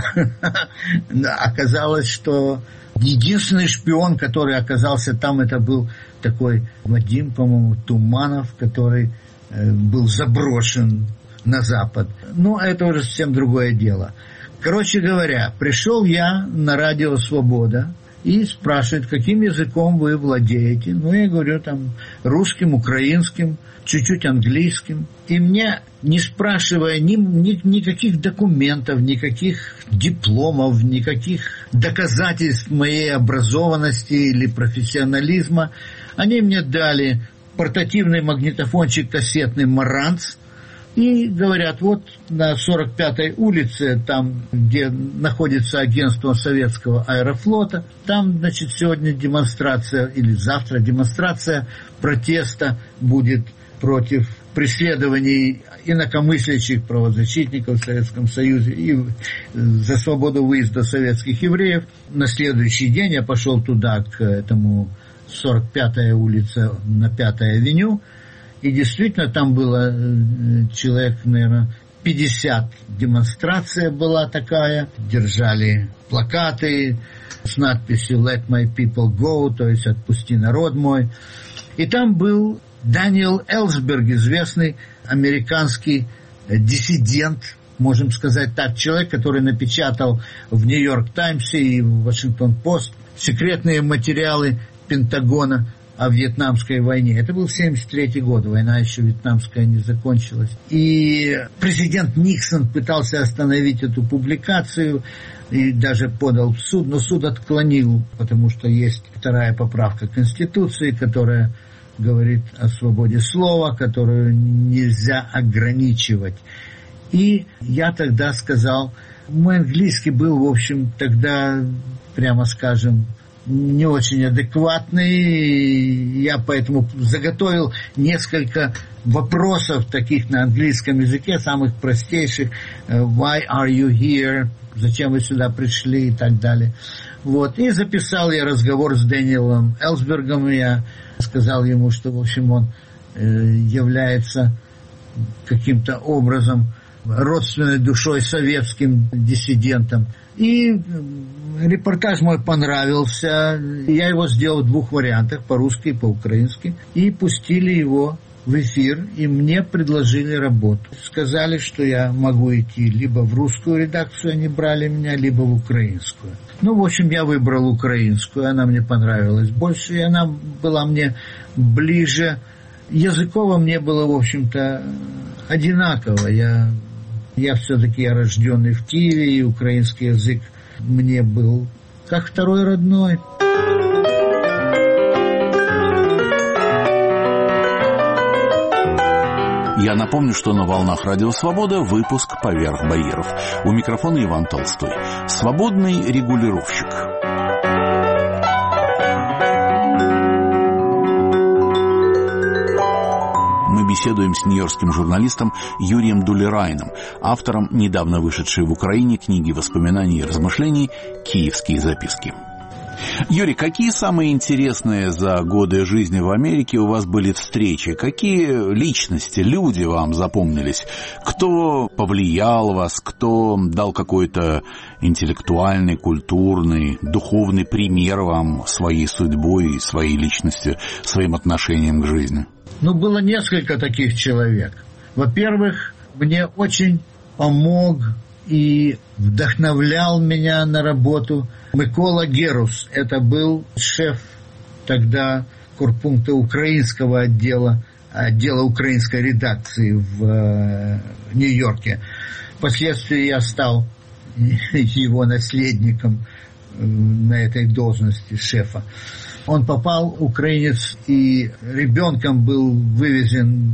оказалось, что единственный шпион, который оказался там, это был такой Вадим, по-моему, Туманов, который был заброшен на Запад. Но это уже совсем другое дело. Короче говоря, пришел я на радио «Свобода», и спрашивает, каким языком вы владеете. Ну, я говорю, там, русским, украинским, чуть-чуть английским. И мне, не спрашивая никаких документов, никаких дипломов, никаких доказательств моей образованности или профессионализма, они мне дали портативный магнитофончик кассетный «Маранц», и говорят, вот на 45-й улице, там, где находится агентство советского аэрофлота, там, значит, сегодня демонстрация, или завтра демонстрация протеста будет против преследований инакомыслящих правозащитников в Советском Союзе и за свободу выезда советских евреев. На следующий день я пошел туда, к этому 45-я улица на 5-й авеню, и действительно там было человек, наверное, 50. Демонстрация была такая. Держали плакаты с надписью «Let my people go», то есть «Отпусти народ мой». И там был Даниэл Элсберг, известный американский диссидент, можем сказать так, человек, который напечатал в «Нью-Йорк Таймсе» и в «Вашингтон-Пост» секретные материалы Пентагона о Вьетнамской войне. Это был 1973 год, война еще вьетнамская не закончилась. И президент Никсон пытался остановить эту публикацию и даже подал в суд, но суд отклонил, потому что есть вторая поправка Конституции, которая говорит о свободе слова, которую нельзя ограничивать. И я тогда сказал, мой английский был, в общем, тогда, прямо скажем, не очень адекватный, я поэтому заготовил несколько вопросов таких на английском языке, самых простейших. Why are you here? Зачем вы сюда пришли? И так далее. Вот. И записал я разговор с Дэниелом Элсбергом. Я сказал ему, что, в общем, он является каким-то образом родственной душой советским диссидентам. И репортаж мой понравился. Я его сделал в двух вариантах, по-русски и по-украински. И пустили его в эфир, и мне предложили работу. Сказали, что я могу идти либо в русскую редакцию, они брали меня, либо в украинскую. Ну, в общем, я выбрал украинскую, она мне понравилась больше, и она была мне ближе. Языково мне было, в общем-то, одинаково. Я все-таки рожденный в Киеве, и украинский язык мне был как второй родной. Я напомню, что на «Волнах Радио Свобода» выпуск «Поверх барьеров». У микрофона Иван Толстой. Свободный регулировщик. Мы беседуем с нью-йоркским журналистом Юрием Дулерайном, автором недавно вышедшей в Украине книги воспоминаний и размышлений «Киевские записки». Юрий, какие самые интересные за годы жизни в Америке у вас были встречи? Какие личности, люди вам запомнились? Кто повлиял вас? Кто дал какой-то интеллектуальный, культурный, духовный пример вам своей судьбой, своей личностью, своим отношением к жизни? Ну, было несколько таких человек. Во-первых, мне очень помог и вдохновлял меня на работу Микола Герус. Это был шеф тогда корпункта украинского отдела украинской редакции в Нью-Йорке. Впоследствии я стал его наследником на этой должности шефа. Он попал, украинец, и ребенком был вывезен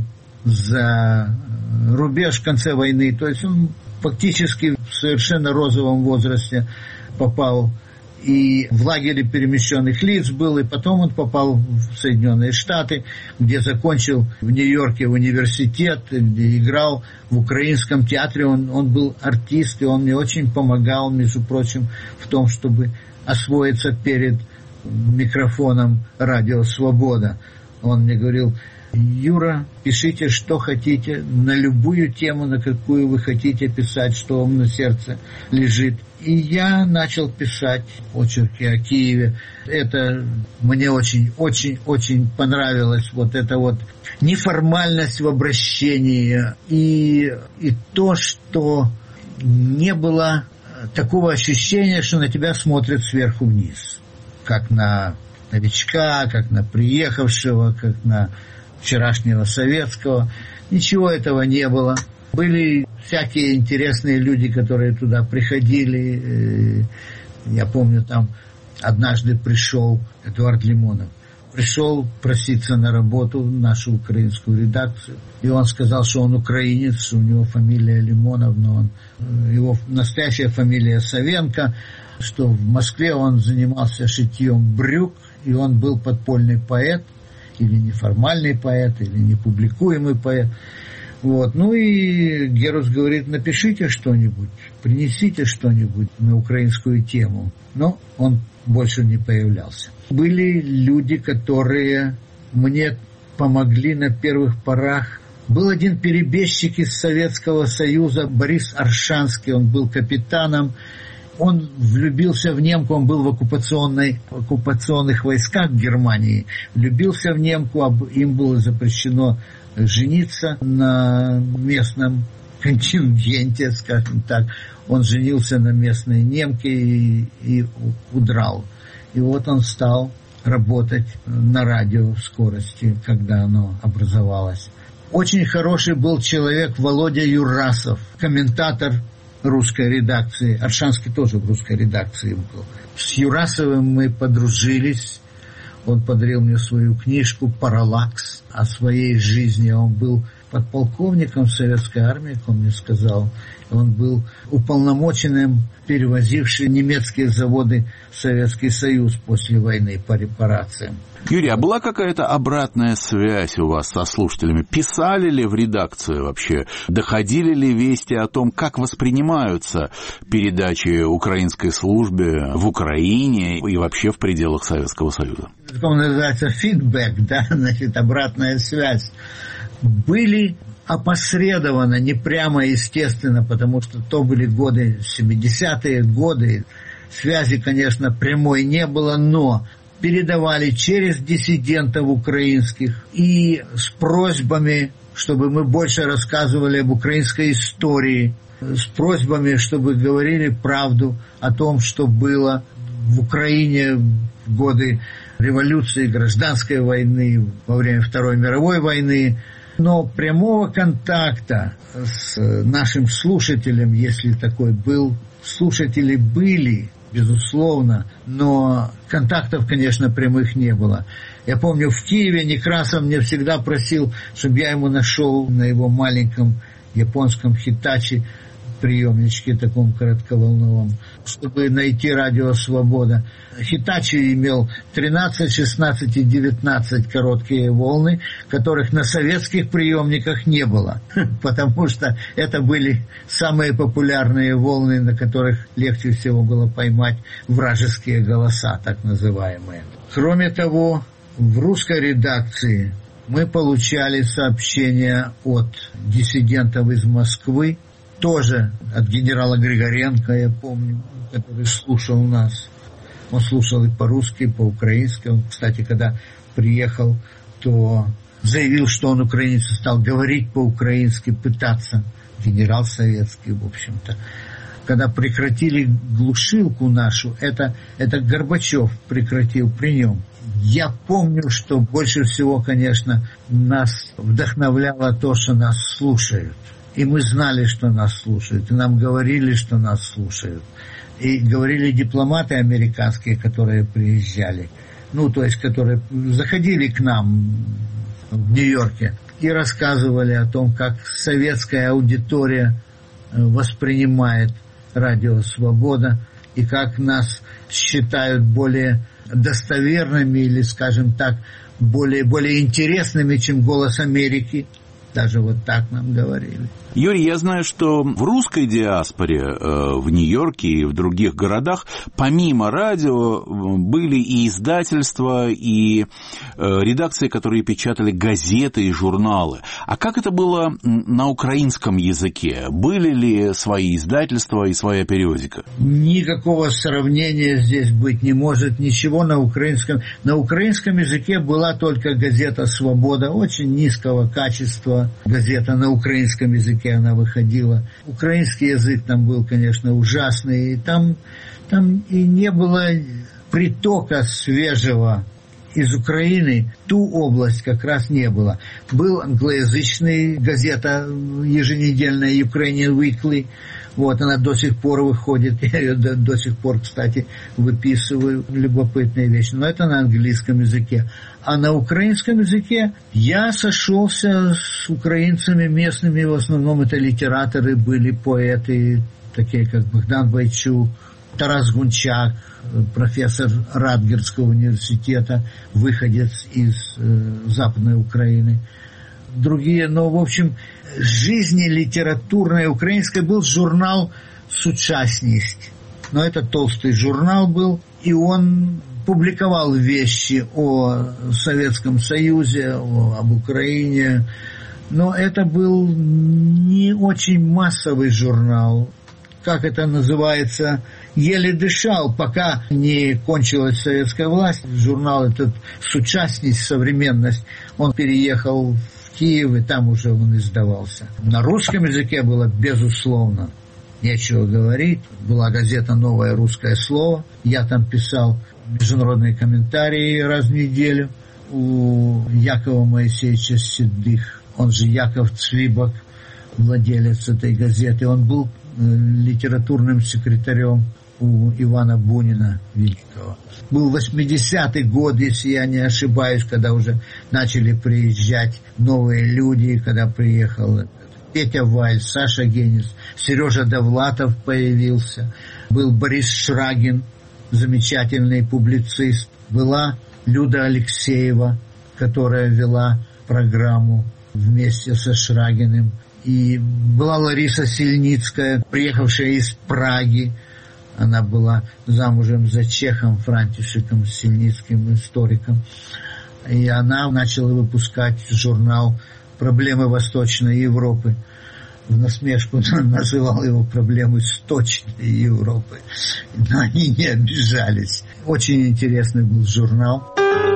за рубеж в конце войны. То есть он фактически в совершенно розовом возрасте попал и в лагере перемещенных лиц был, и потом он попал в Соединенные Штаты, где закончил в Нью-Йорке университет, где играл в украинском театре. Он был артист, и он мне очень помогал, между прочим, в том, чтобы освоиться перед микрофоном «Радио Свобода». Он мне говорил: Юра, пишите, что хотите, на любую тему, на какую вы хотите писать, что вам на сердце лежит. И я начал писать очерки о Киеве. Это мне очень понравилось. Вот эта вот неформальность в обращении и то, что не было такого ощущения, что на тебя смотрят сверху вниз. как на новичка, как на приехавшего, как на вчерашнего советского. Ничего этого не было. Были всякие интересные люди, которые туда приходили. Я помню, там однажды пришел Эдуард Лимонов. Пришел проситься на работу в нашу украинскую редакцию. И он сказал, что он украинец, у него фамилия Лимонов, но его настоящая фамилия Савенко, что в Москве он занимался шитьем брюк, и он был подпольный поэт, или неформальный поэт, или непубликуемый поэт. Вот. Ну и Герус говорит, напишите что-нибудь, принесите что-нибудь на украинскую тему. Но он больше не появлялся. Были люди, которые мне помогли на первых порах. Был один перебежчик из Советского Союза, Борис Аршанский, он был капитаном. Он влюбился в немку, он был в оккупационных войсках Германии. Влюбился в немку, им было запрещено жениться на местном контингенте, скажем так. Он женился на местной немке и удрал. И вот он стал работать на радио в скорости, когда оно образовалось. Очень хороший был человек Володя Юрасов, комментатор русской редакции. Аршанский тоже в русской редакции был. С Юрасовым мы подружились. Он подарил мне свою книжку «Параллакс» о своей жизни. Он был подполковником в советской армии, как он мне сказал. Он был уполномоченным, перевозившим немецкие заводы в Советский Союз после войны по репарациям. Юрий, а была какая-то обратная связь у вас со слушателями? Писали ли в редакцию вообще? Доходили ли вести о том, как воспринимаются передачи украинской службе в Украине и вообще в пределах Советского Союза? Это называется фидбэк, да, значит, обратная связь. Были опосредованно, не прямо, естественно, потому что то были годы, 70-е годы. Связи, конечно, прямой не было, но передавали через диссидентов украинских и с просьбами, чтобы мы больше рассказывали об украинской истории, с просьбами, чтобы говорили правду о том, что было в Украине в годы революции, гражданской войны, во время Второй мировой войны. Но прямого контакта с нашим слушателем, если такой был, слушатели были, безусловно, но контактов, конечно, прямых не было. Я помню, в Киеве Некрасов мне всегда просил, чтобы я ему нашел на его маленьком японском Хитачи приемничке, таком коротковолновом, чтобы найти радио «Свобода». Хитачи имел 13, 16 и 19 короткие волны, которых на советских приемниках не было, потому что это были самые популярные волны, на которых легче всего было поймать вражеские голоса, так называемые. Кроме того, в русской редакции мы получали сообщения от диссидентов из Москвы, тоже от генерала Григоренко, я помню, который слушал нас. Он слушал и по-русски, и по-украински. Он, кстати, когда приехал, то заявил, что он украинец, стал говорить по-украински, пытаться. Генерал советский, в общем-то. Когда прекратили глушилку нашу, это Горбачев прекратил при нем. Я помню, что больше всего, конечно, нас вдохновляло то, что нас слушают. И мы знали, что нас слушают, и нам говорили, что нас слушают. И говорили дипломаты американские, которые приезжали, то есть, которые заходили к нам в Нью-Йорке и рассказывали о том, как советская аудитория воспринимает радио «Свобода», и как нас считают более достоверными или, скажем так, более интересными, чем «Голос Америки». Даже вот так нам говорили. Юрий, я знаю, что в русской диаспоре в Нью-Йорке и в других городах помимо радио были и издательства, и редакции, которые печатали газеты и журналы. А как это было на украинском языке? Были ли свои издательства и своя периодика? Никакого сравнения здесь быть не может. Ничего на украинском. На украинском языке была только газета «Свобода», очень низкого качества. выходила газета на украинском языке, она выходила. Украинский язык там был, конечно, ужасный. И там и не было притока свежего из Украины, ту область как раз не было. Был англоязычный газета еженедельная Ukrainian Weekly. Вот, она до сих пор выходит. Я ее до сих пор, кстати, выписываю. Любопытная вещь. Но это на английском языке. А на украинском языке я сошелся с украинцами местными. В основном это литераторы были, поэты, такие как Богдан Бойчук, Тарас Гунчак, профессор Радгерского университета, выходец из Западной Украины. Другие, но, в общем, жизни литературной украинской был журнал «Сучасність». Но это толстый журнал был, и он публиковал вещи о Советском Союзе, об Украине. Но это был не очень массовый журнал. Как это называется, еле дышал, пока не кончилась советская власть. Журнал этот «Сучасність», «Современность», он переехал в Киев, и там уже он издавался. На русском языке было, безусловно, нечего говорить. Была газета «Новое русское слово». Я там писал международные комментарии раз в неделю. У Якова Моисеевича Седых, он же Яков Цвибок, владелец этой газеты, он был литературным секретарем у Ивана Бунина Великого. Был 80-й год, если я не ошибаюсь, когда уже начали приезжать новые люди, когда приехал Петя Валь, Саша Генис, Сережа Довлатов появился, был Борис Шрагин, замечательный публицист, была Люда Алексеева, которая вела программу вместе со Шрагиным, и была Лариса Сильницкая, приехавшая из Праги. Она была замужем за чехом Франтишеком Сильницким, историком. И она начала выпускать журнал «Проблемы Восточной Европы». В насмешку называл его «Проблемы Сточной Европы». Но они не обижались. Очень интересный был журнал.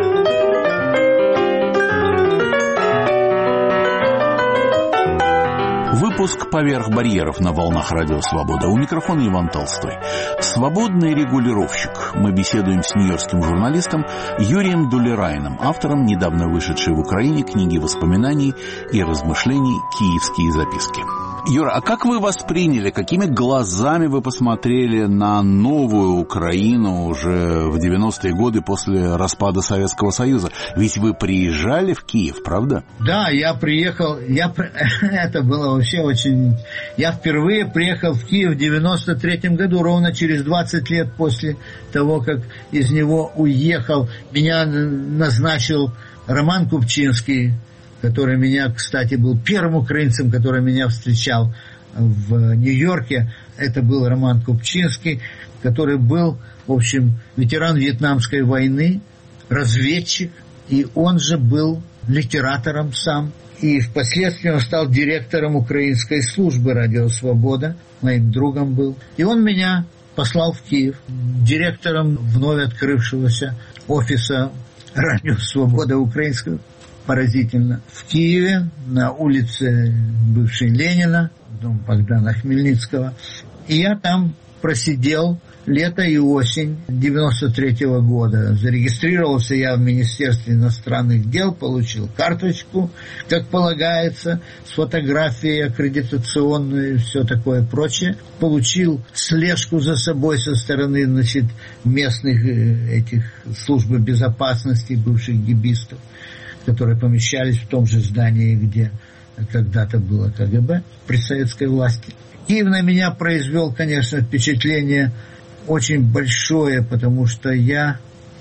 Выпуск «Поверх барьеров» на волнах Радио Свобода. У микрофона Иван Толстой. Свободный регулировщик. Мы беседуем с нью-йоркским журналистом Юрием Дулерайном, автором недавно вышедшей в Украине книги воспоминаний и размышлений «Киевские записки». Юра, а как вы восприняли, какими глазами вы посмотрели на новую Украину уже в 90-е годы после распада Советского Союза? Ведь вы приезжали в Киев, правда? Да, я приехал, это было вообще очень... Я впервые приехал в Киев в 93-м году, ровно через 20 лет после того, как из него уехал. Меня назначил Роман Купчинский, который меня, кстати, был первым украинцем, который меня встречал в Нью-Йорке. Это был Роман Купчинский, который был, в общем, ветеран Вьетнамской войны, разведчик, и он же был литератором сам. И впоследствии он стал директором украинской службы «Радио Свобода», моим другом был. И он меня послал в Киев директором вновь открывшегося офиса «Радио Свобода» украинского. Поразительно. В Киеве, на улице бывшей Ленина, дом Богдана Хмельницкого. И я там просидел лето и осень 93-го года. Зарегистрировался я в Министерстве иностранных дел, получил карточку, как полагается, с фотографией аккредитационной и все такое прочее. Получил слежку за собой со стороны, местных этих служб безопасности, бывших гибистов, которые помещались в том же здании, где когда-то было КГБ при советской власти. Киев на меня произвел, конечно, впечатление очень большое, потому что я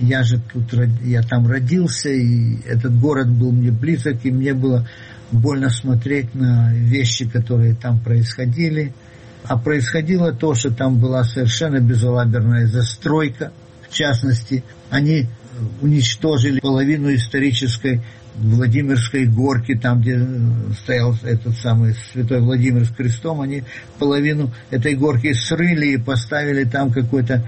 там родился, и этот город был мне близок, и мне было больно смотреть на вещи, которые там происходили. А происходило то, что там была совершенно безалаберная застройка. В частности, они уничтожили половину исторической Владимирской горки, там, где стоял этот самый Святой Владимир с крестом, они половину этой горки срыли и поставили там какое-то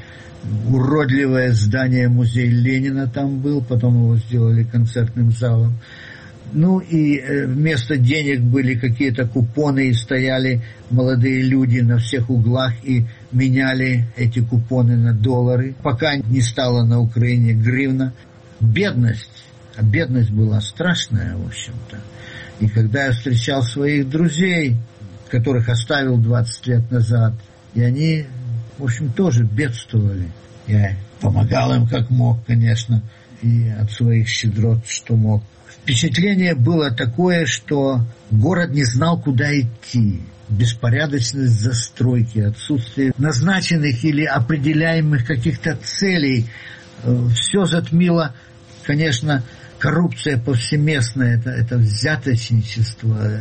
уродливое здание, музей Ленина там был, потом его сделали концертным залом. Ну и вместо денег были какие-то купоны, и стояли молодые люди на всех углах и меняли эти купоны на доллары, пока не стало на Украине гривна. Бедность, а бедность была страшная, в общем-то. И когда я встречал своих друзей, которых оставил 20 лет назад, и они, в общем, тоже бедствовали. Я помогал им как мог, конечно, и от своих щедрот, что мог. Впечатление было такое, что город не знал, куда идти. Беспорядочность застройки, отсутствие назначенных или определяемых каких-то целей. Все затмило, конечно, коррупция повсеместная, это взяточничество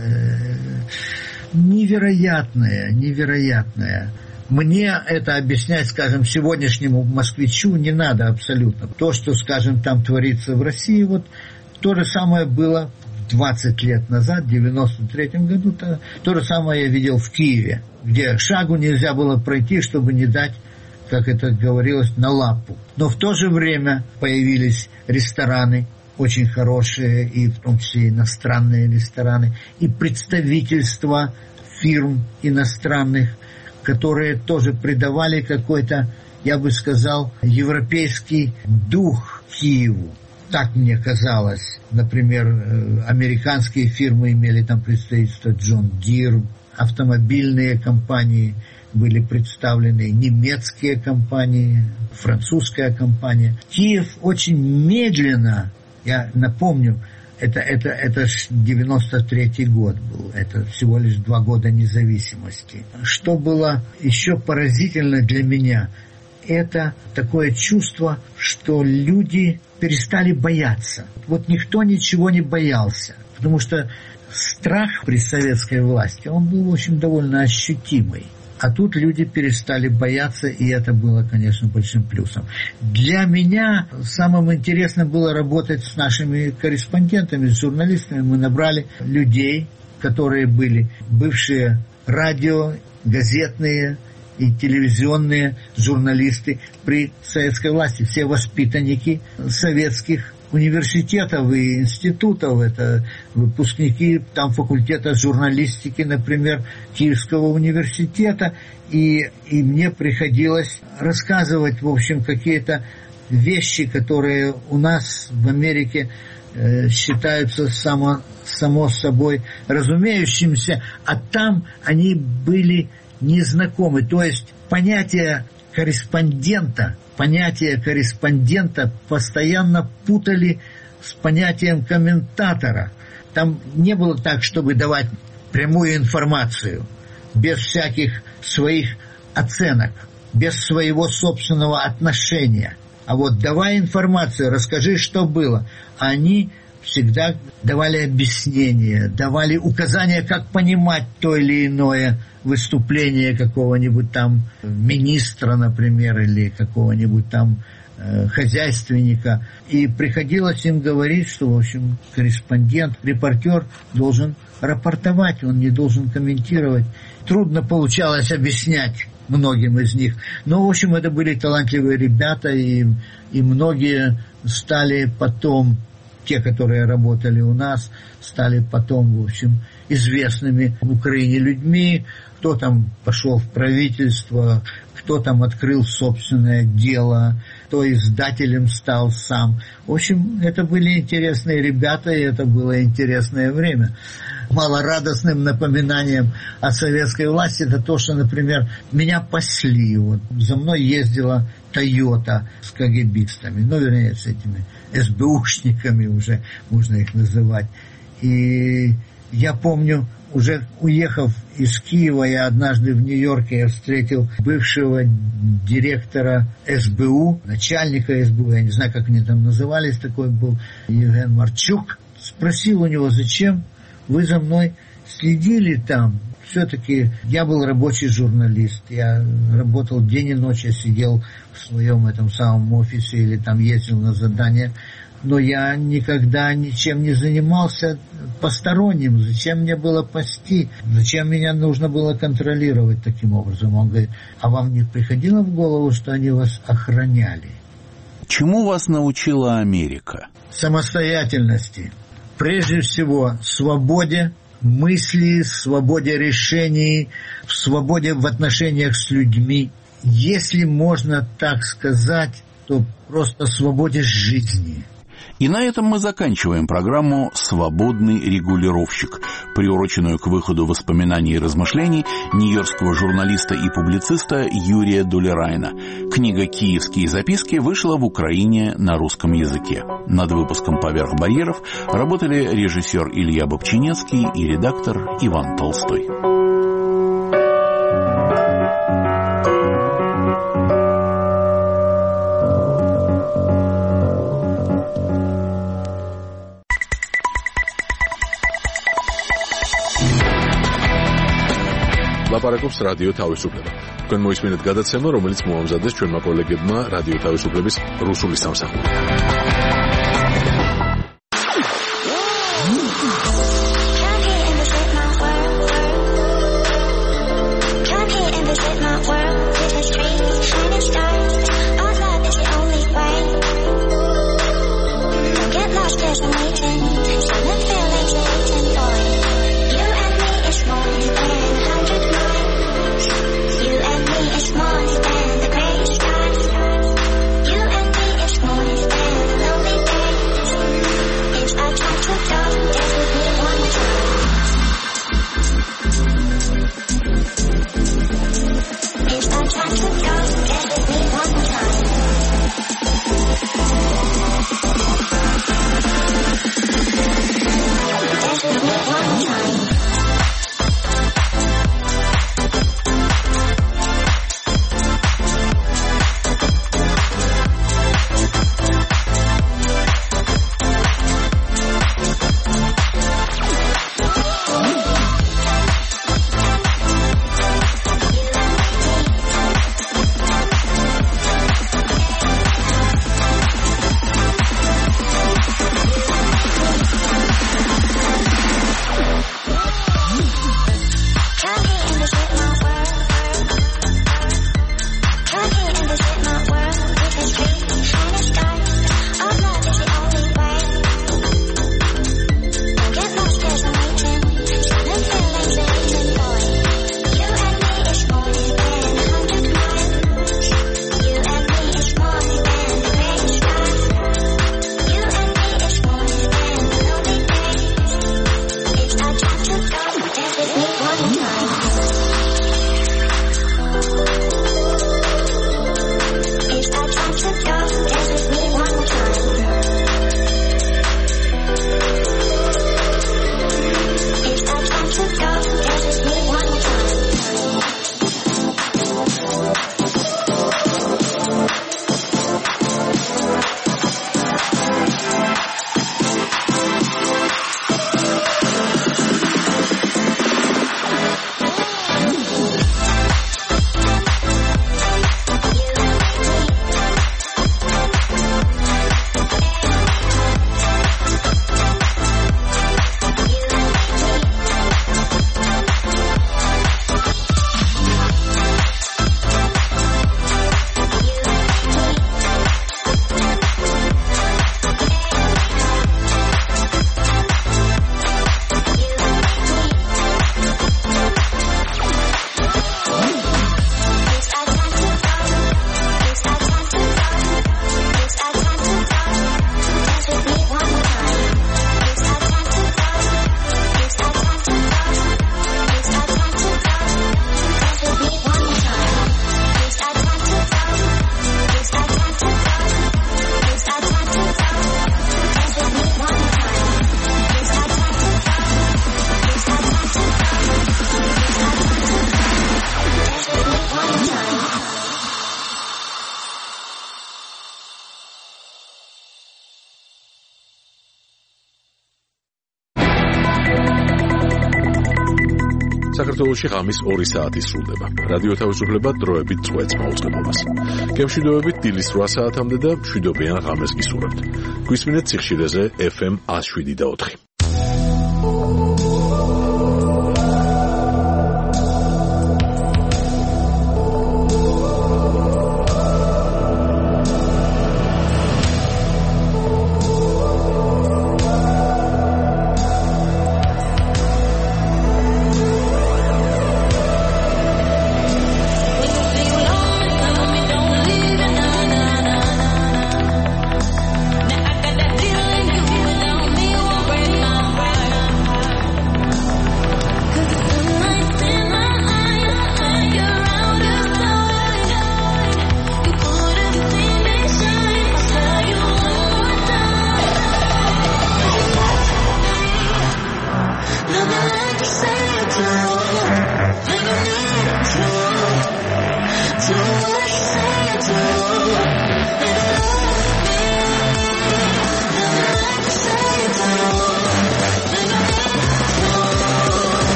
невероятное. Мне это объяснять, скажем, сегодняшнему москвичу не надо абсолютно. То, что, скажем, там творится в России, вот то же самое было 20 лет назад, в 93-м году, то же самое я видел в Киеве, где шагу нельзя было пройти, чтобы не дать, как это говорилось, на лапу. Но в то же время появились рестораны, очень хорошие, и в том числе иностранные рестораны, и представительства фирм иностранных, которые тоже придавали какой-то, я бы сказал, европейский дух Киеву. Так мне казалось. Например, американские фирмы имели там представительство, Джон Дир, автомобильные компании были представлены, немецкие компании, французская компания. Киев очень медленно, я напомню, это 93-й год был, это всего лишь 2 года независимости. Что было еще поразительно для меня, это такое чувство, что люди перестали бояться. Вот никто ничего не боялся, потому что страх при советской власти, он был, в общем, довольно ощутимый. А тут люди перестали бояться, и это было, конечно, большим плюсом. Для меня самым интересным было работать с нашими корреспондентами, с журналистами. Мы набрали людей, которые были бывшие радио, газетные и телевизионные журналисты при советской власти. Все воспитанники советских университетов и институтов, это выпускники там факультета журналистики, например, Киевского университета, и мне приходилось рассказывать, в общем, какие-то вещи, которые у нас в Америке считаются само собой разумеющимся, а там они были незнакомы. То есть понятие корреспондента постоянно путали с понятием комментатора. Там не было так, чтобы давать прямую информацию, без всяких своих оценок, без своего собственного отношения. А вот давай информацию, расскажи, что было. Они всегда давали объяснения, давали указания, как понимать то или иное выступление какого-нибудь там министра, например, или какого-нибудь там хозяйственника. И приходилось им говорить, что, в общем, корреспондент, репортер должен рапортовать, он не должен комментировать. Трудно получалось объяснять многим из них. Но, в общем, это были талантливые ребята, и многие стали потом, те, которые работали у нас, стали потом, в общем, известными в Украине людьми. Кто там пошел в правительство, кто там открыл собственное дело, кто издателем стал сам. В общем, это были интересные ребята, и это было интересное время. Малорадостным напоминанием о советской власти это то, что, например, меня пасли. Вот, за мной ездила Тойота с КГБистами, вернее, с этими СБУшниками уже можно их называть. И я помню, уже уехав из Киева, я однажды в Нью-Йорке я встретил бывшего директора СБУ, начальника СБУ, я не знаю, как они там назывались, такой был Евген Марчук. Спросил у него, зачем вы за мной следили там? Все-таки я был рабочий журналист, я работал день и ночь, я сидел в своем этом самом офисе или там ездил на задания, но я никогда ничем не занимался посторонним. Зачем мне было пасти? Зачем меня нужно было контролировать таким образом? Он говорит, а вам не приходило в голову, что они вас охраняли? Чему вас научила Америка? Самостоятельности. прежде всего в свободе мысли, в свободе решений, в свободе в отношениях с людьми. Если можно так сказать, то просто в свободе жизни. И на этом мы заканчиваем программу «Свободный регулировщик», приуроченную к выходу воспоминаний и размышлений нью-йоркского журналиста и публициста Юрия Дулерайна. Книга «Киевские записки» вышла в Украине на русском языке. Над выпуском «Поверх барьеров» работали режиссер Илья Бобчинецкий и редактор Иван Толстой. ლაპარაკობს რადიო თავისუფლება. თქვენ მოისმინეთ გადაცემა, რომელიც მოამზადეს ჩვენმა კოლეგებმა რადიო თავისუფლების რუსული სამსახური. საქართველოში ღამის 2 საათი სრულდება. რადიო თავისუფლება დროებით წვეთს მაუწყებლობას. გემშვიდობებით დილის 8 საათამდე და მშვიდობიან ღამეს გისურვებთ. გვისმინეთ სიხშირეზე FM 107.4.